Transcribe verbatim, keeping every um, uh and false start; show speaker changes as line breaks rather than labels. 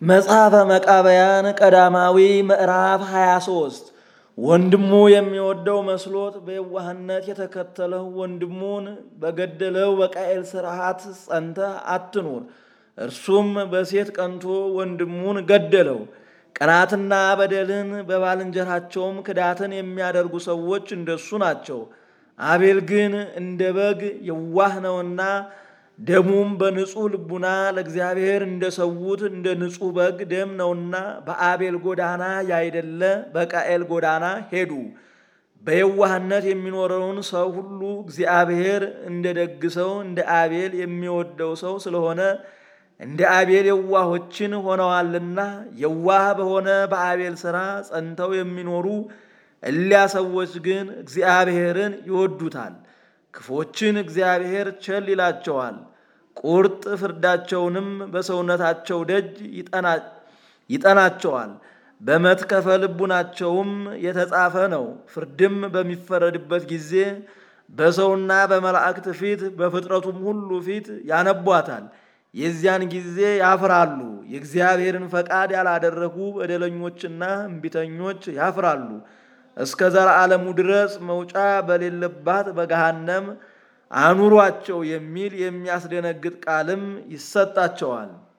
መጽሐፈ መቃብያን ቀዳማዊ ምዕራፍ ሃያ ሦስት ወንድሙ የሚወደው መስሎት በየዋህነት የተከተለው ወንድሙን በገደለው በቃኤል ሥርዓት ጸንተህ አትኑር። እርሱም በሴት ቀንቶ ወንድሙን ገደለው። ቅናትና በደልን በባልንጀራቸውም ክዳትን የሚያደርጉ ሰዎች እንደሱ ናቸው። አቤል ግን እንደ በግ የዋህ ነውና ደሙም በንጹሕ ልቡና ለእግዚአብሔር እንደሰዉት እንደ ንጹሕ በግ ደም ነውና በአቤል ጎዳና ያይደለ በቃኤል ጎዳና ሄዱ። በየዋህነት የሚኖረውን ሰው ሁሉ እግዚአብሔር እንደ ደግ ሰው እንደ አቤል የሚወደው ሰው ስለሆነ እንደ አቤል የዋሆችን ሆነዋልና የዋህ በሆነ በአቤል ሥራ ጸንተው የሚኖሩ እሊያ ሰዎች ግን እግዚአብሔርን ይወዱታል። ክፎችን እግዚአብሔር ቸል ይላቸዋል። ቁርጥ ፍርዳቸውንም በሰውነታቸው ደጅ ይጠናቸዋል። በመትከፈ ልቡናቸውም የተጻፈ ነው። ፍርድም በሚፈረድበት ጊዜ በሰውና በመላእክት ፊት በፍጥረቱም ሁሉ ፊት ያነቧታል። የዚያን ጊዜ ያፍራሉ። የእግዚአብሔርን ፈቃድ ያላደረጉ በደለኞችና እምቢተኞች ያፍራሉ። እስከ ዘላለሙ ድረስ መውጫ በሌለባት በገሃነም አኑሯቸው የሚል የሚያስደነግጥ ቃልም ይሰጣቸዋል።